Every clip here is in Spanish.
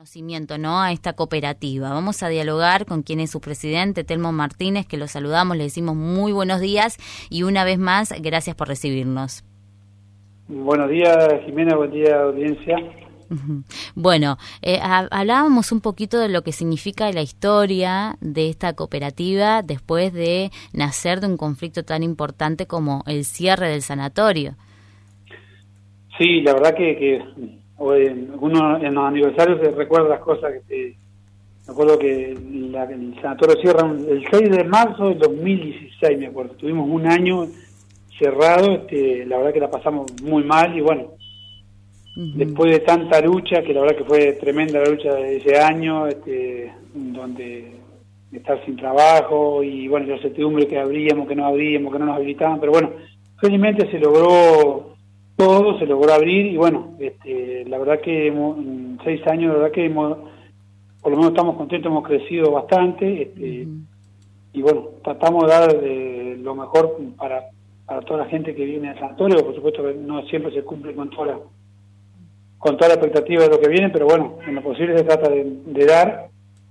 Conocimiento, ¿no?, a esta cooperativa. Vamos a dialogar con quien es su presidente, Telmo Martínez, que lo saludamos, le decimos muy buenos días y una vez más, gracias por recibirnos. Buenos días, Jimena, buen día, audiencia. Bueno, hablábamos un poquito de lo que significa la historia de esta cooperativa después de nacer de un conflicto tan importante como el cierre del sanatorio. Sí, la verdad que uno en los aniversarios se recuerda las cosas. Me acuerdo que el sanatorio cierra el 6 de marzo del 2016, me acuerdo. Tuvimos un año cerrado, la verdad que la pasamos muy mal y bueno, después de tanta lucha, que la verdad que fue tremenda la lucha de ese año, donde estar sin trabajo y bueno, la certidumbre que abríamos, que no abríamos, que no nos habilitaban, pero bueno, felizmente se logró todo, se logró abrir y bueno, la verdad que en 6 años, la verdad que por lo menos estamos contentos, hemos crecido bastante, y bueno, tratamos de dar lo mejor para toda la gente que viene al sanatorio. Por supuesto que no siempre se cumple con toda la expectativa de lo que viene, pero bueno, en lo posible se trata de dar,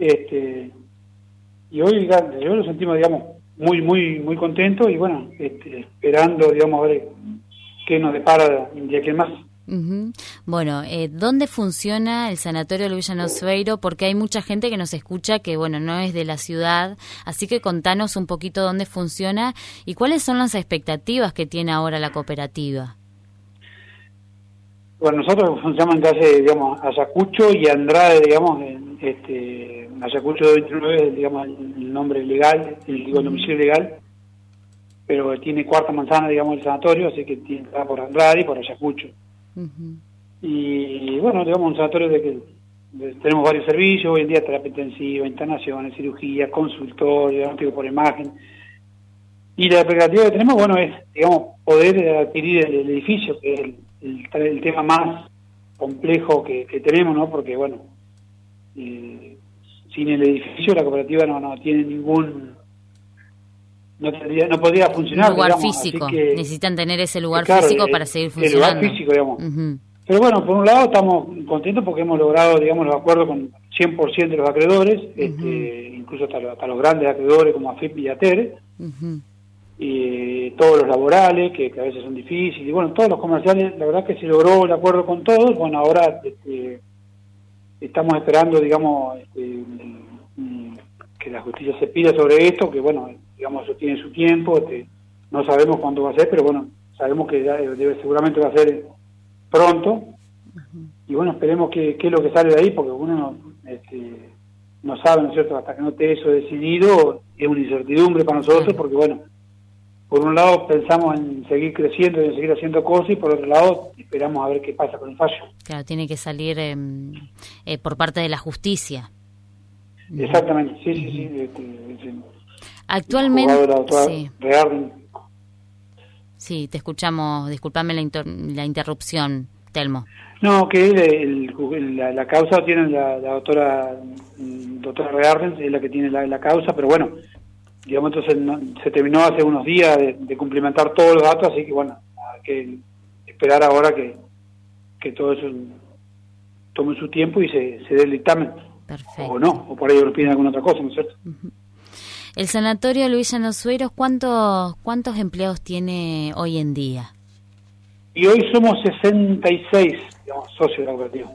y hoy yo lo sentimos, digamos, muy contentos y bueno, esperando, digamos, a ver qué nos depara de aquí en más. Bueno, ¿dónde funciona el Sanatorio Luis Llano Sueiro? Porque hay mucha gente que nos escucha que, bueno, no es de la ciudad, así que contanos un poquito dónde funciona y cuáles son las expectativas que tiene ahora la cooperativa. Bueno, nosotros funcionamos en calle, digamos, Ayacucho y Andrade, digamos, Ayacucho 29 es, digamos, el nombre legal, el domicilio legal, pero tiene cuarta manzana, digamos, el sanatorio, así que está por Andrade y por Ayacucho. Y bueno, digamos, un sanatorio tenemos varios servicios, hoy en día terapia intensiva, internaciones, cirugía, consultorio, diagnóstico por imagen. Y la expectativa que tenemos, bueno, es, digamos, poder adquirir el edificio, que es el tema más complejo que tenemos, ¿no? Porque, bueno, sin el edificio la cooperativa no tiene no podría funcionar. Un lugar, digamos, físico, así que, necesitan tener ese lugar claro, físico para seguir funcionando. El lugar físico, digamos. Pero bueno, por un lado estamos contentos porque hemos logrado, digamos, los acuerdos con 100% de los acreedores, incluso hasta los grandes acreedores como AFIP y ATER, y todos los laborales, que a veces son difíciles, y bueno, todos los comerciales, la verdad que se logró el acuerdo con todos. Bueno, ahora estamos esperando, digamos, que la justicia se pida sobre esto, que bueno, digamos, eso tiene su tiempo, no sabemos cuándo va a ser, pero bueno, sabemos que ya seguramente va a ser pronto, y bueno, esperemos qué es lo que sale de ahí, porque uno no sabe, ¿no es cierto?, hasta que no esté eso decidido, es una incertidumbre para nosotros, porque bueno, por un lado pensamos en seguir creciendo y en seguir haciendo cosas, y por otro lado esperamos a ver qué pasa con el fallo. Claro, tiene que salir por parte de la justicia. Exactamente, sí. Actualmente, la doctora Rearden. Sí, te escuchamos, discúlpame la interrupción, Telmo. No, que la causa tiene la doctora Rearden, es la que tiene la causa, pero bueno, digamos, entonces se terminó hace unos días de cumplimentar todos los datos, así que bueno, hay que esperar ahora que todo eso tome su tiempo y se dé el dictamen. Perfecto. O no, o por ahí nos piden alguna otra cosa, ¿no es cierto? El Sanatorio Luis Llano Sueiro, ¿cuántos empleados tiene hoy en día? Y hoy somos 66, digamos, socios de la cooperativa.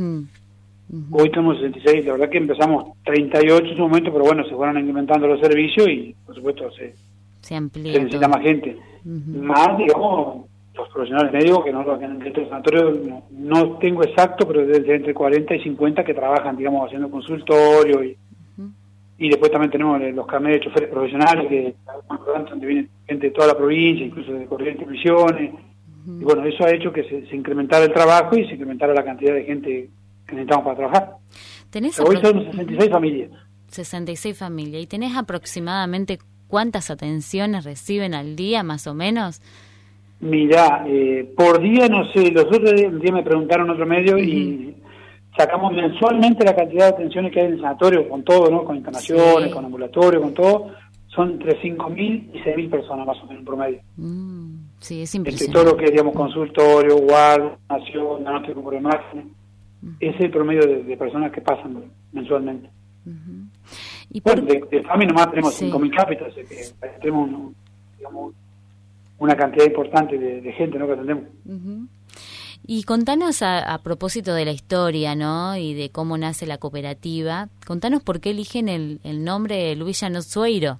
Hoy tenemos 66, la verdad que empezamos 38 en su momento, pero bueno, se fueron incrementando los servicios y por supuesto se necesita más gente. Más, digamos, los profesionales médicos, que dentro del sanatorio no tengo exacto, pero desde entre 40 y 50 que trabajan, digamos, haciendo consultorio y después también tenemos los carnets de choferes profesionales, que donde viene gente de toda la provincia, incluso de Corrientes y Misiones. Y bueno, eso ha hecho que se incrementara el trabajo y se incrementara la cantidad de gente que necesitamos para trabajar. Hoy son 66 familias. 66 familias. ¿Y tenés aproximadamente cuántas atenciones reciben al día, más o menos? Mirá, por día, no sé, los otros días me preguntaron otro medio y sacamos mensualmente la cantidad de atenciones que hay en el sanatorio, con todo, ¿no? Con internaciones, con ambulatorio, con todo, son entre 5.000 y 6.000 personas más o menos en promedio. Sí, es impresionante. Entre todo lo que es, digamos, consultorio, guardia, nación, diagnóstico por imagen. Ese es el promedio de personas que pasan mensualmente. ¿Y bueno, de FAMI nomás tenemos 5.000 cápitas, o sea que tenemos digamos, una cantidad importante de gente, ¿no?, que atendemos. Y contanos a propósito de la historia, ¿no?, y de cómo nace la cooperativa, contanos por qué eligen el nombre Luis Llanos Sueiro.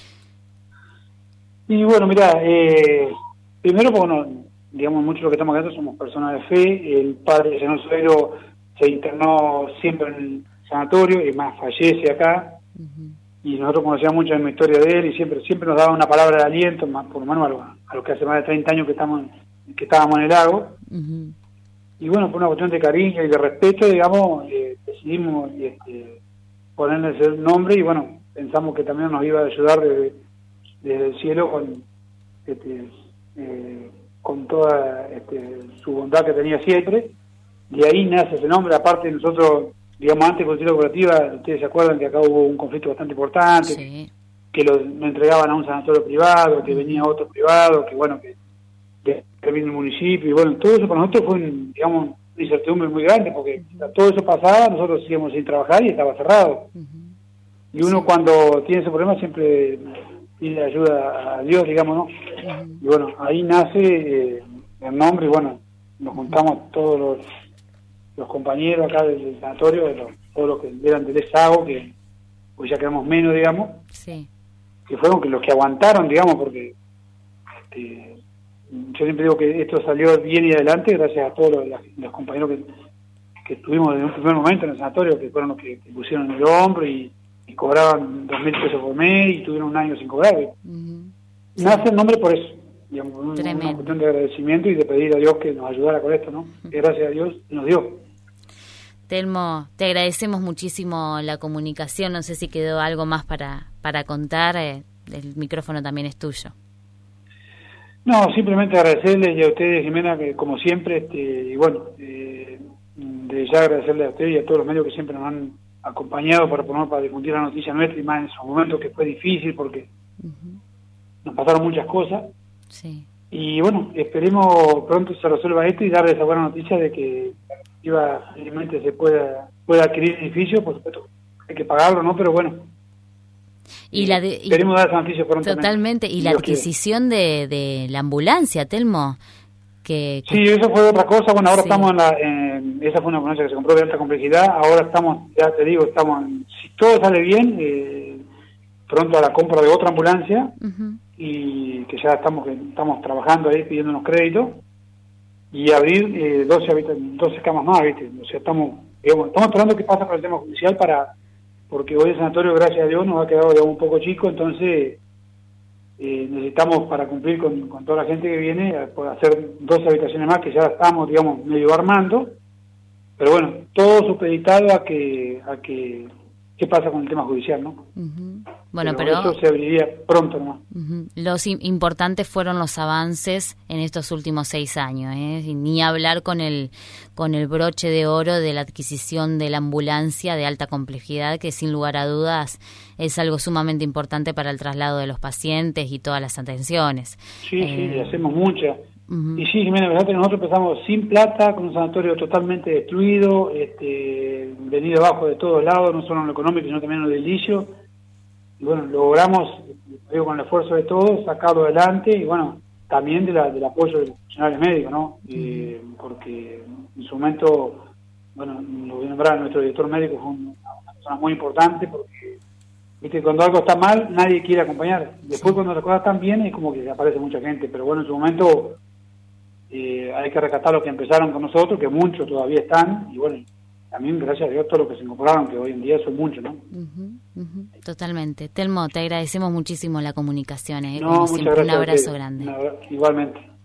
Y bueno, mira, primero, bueno, digamos, muchos de los que estamos acá somos personas de fe. El padre de Llanos Sueiro se internó siempre en el sanatorio, y más fallece acá. Y nosotros conocíamos mucho de la historia de él, y siempre nos daba una palabra de aliento, más, por lo menos a los que hace más de 30 años que estábamos en el lago. Y bueno, por una cuestión de cariño y de respeto, digamos, decidimos ponerle ese nombre, y bueno, pensamos que también nos iba a ayudar desde el cielo con toda su bondad que tenía siempre. De ahí nace ese nombre. Aparte, nosotros, digamos, antes de Cooperativa Cooperativa, ustedes se acuerdan que acá hubo un conflicto bastante importante, que lo entregaban a un sanatorio privado, que venía otro privado, que bueno, que vino el municipio, y bueno, todo eso para nosotros fue digamos, una incertidumbre muy grande, porque todo eso pasaba, nosotros seguíamos sin trabajar y estaba cerrado. Y uno cuando tiene ese problema siempre pide ayuda a Dios, digamos, ¿no? Y bueno, ahí nace el nombre, y bueno, nos juntamos todos los compañeros acá del sanatorio, todos los que eran del ESAGO, que pues ya quedamos menos, digamos, que fueron los que aguantaron, digamos, porque yo siempre digo que esto salió bien y adelante gracias a todos los compañeros que estuvimos desde un primer momento en el sanatorio, que fueron los que pusieron el hombro y cobraban 2.000 pesos por mes y tuvieron un año sin cobrar. Nace el nombre por eso, digamos, una cuestión de agradecimiento y de pedir a Dios que nos ayudara con esto, ¿no? Que gracias a Dios nos dio. Telmo, te agradecemos muchísimo la comunicación, no sé si quedó algo más para contar, el micrófono también es tuyo. No, simplemente agradecerles y a ustedes, Jimena, que como siempre, y bueno, de ya agradecerles a ustedes y a todos los medios que siempre nos han acompañado para difundir la noticia nuestra, y más en esos momentos que fue difícil porque nos pasaron muchas cosas. Y bueno, esperemos pronto se resuelva esto y darles esa buena noticia de que finalmente se pueda adquirir el edificio. Por supuesto, hay que pagarlo, ¿no? Pero bueno, esperemos dar esa noticia pronto. Totalmente. Y la adquisición de la ambulancia, Telmo. Sí, eso fue otra cosa. Bueno, ahora estamos esa fue una ambulancia que se compró de alta complejidad. Ahora estamos, ya te digo, si todo sale bien, pronto a la compra de otra ambulancia, y que ya estamos trabajando ahí pidiendo unos créditos, y abrir 12 camas más, ¿viste? O sea, estamos esperando qué pasa con el tema judicial porque hoy el sanatorio, gracias a Dios, nos ha quedado, digamos, un poco chico, entonces necesitamos, para cumplir con toda la gente que viene, hacer 12 habitaciones más, que ya estamos, digamos, medio armando, pero bueno, todo supeditado a que qué pasa con el tema judicial, ¿no? Bueno, pero eso se abriría pronto, ¿no? Los importantes fueron los avances en estos últimos 6 años, ni hablar con el broche de oro de la adquisición de la ambulancia de alta complejidad, que sin lugar a dudas es algo sumamente importante para el traslado de los pacientes y todas las atenciones. Sí, hacemos muchas. Y sí, Jimena, verdad que nosotros empezamos sin plata, con un sanatorio totalmente destruido, venido abajo de todos lados, no solo en lo económico, sino también en lo edilicio. Y bueno, logramos, con el esfuerzo de todos, sacarlo adelante, y bueno, también del apoyo de los funcionarios médicos, ¿no? Porque en su momento, bueno, lo voy a nombrar, nuestro director médico fue una persona muy importante, porque viste, cuando algo está mal, nadie quiere acompañar. Después, cuando las cosas están bien, es como que aparece mucha gente, pero bueno, en su momento hay que rescatar los que empezaron con nosotros, que muchos todavía están, y bueno, también gracias a Dios todos los que se incorporaron, que hoy en día son muchos, ¿no? Totalmente. Telmo, te agradecemos muchísimo la comunicación, No, como siempre, un abrazo grande. Igualmente.